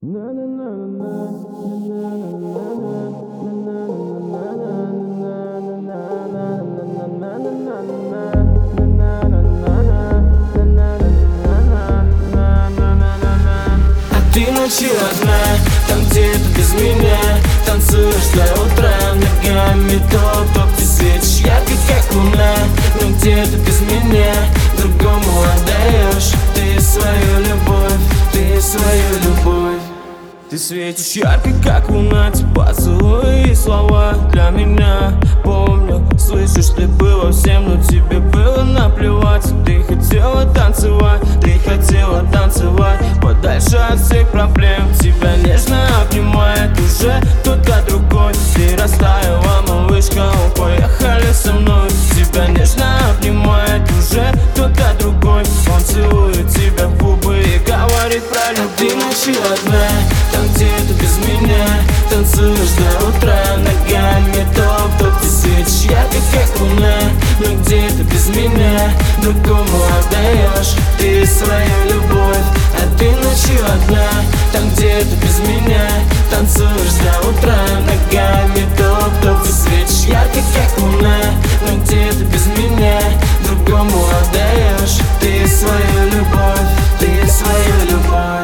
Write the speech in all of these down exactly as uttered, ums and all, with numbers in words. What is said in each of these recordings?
Ты ночью одна, там где-то без меня танцуешь до утра, ногами топ-топ. Ты светишь ярко, как луна, но где-то без меня другому отдаешь ты свою любовь, ты свою любовь. Ты светишь ярко, как луна, те поцелуи и слова для меня. Помню, слышишь, ты была всем, но тебе было наплевать. Ты хотела танцевать, ты хотела танцевать подальше от всех проблем. Тебя нежно обнимает уже кто-то другой. Ты растаяла, малышка, поехали со мной. Тебя нежно обнимает уже кто-то другой. Он целует тебя в губы и говорит про любовь. Ты ночью одна, там где-то без меня танцуешь до утра, ногами топ-топ. Ты светишь ярко, как луна, но где-то без меня другому отдаешь ты свою любовь. А ты ночью одна, там где-то без меня танцуешь до утра, ногами топ-топ. Ты светишь ярко, как луна, но где-то без меня другому отдаешь ты свою любовь, ты свою любовь.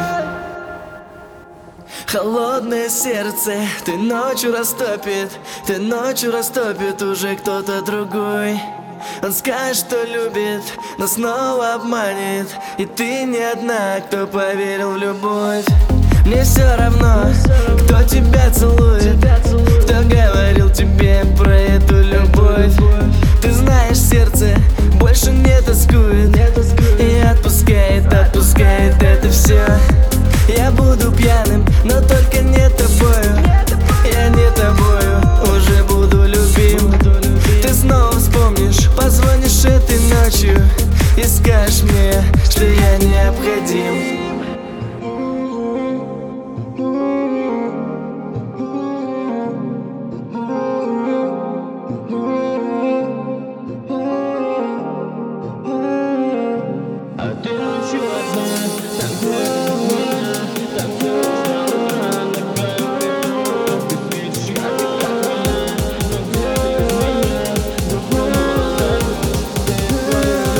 Холодное сердце ты ночью растопит, ты ночью растопит уже кто-то другой. Он скажет, что любит, но снова обманет. И ты не одна, кто поверил в любовь. Мне все равно, кто тебя целует, кто говорил тебе про эту любовь. Ты знаешь, сердце больше не тоскует и отпускает, отпускает это все. Я буду пьяным, но только не тобою. Я не тобою, уже буду любим. Ты снова вспомнишь, позвонишь этой ночью и скажешь мне, что я необходим.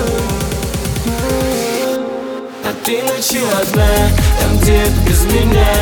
Ты ночью одна, там где-то без меня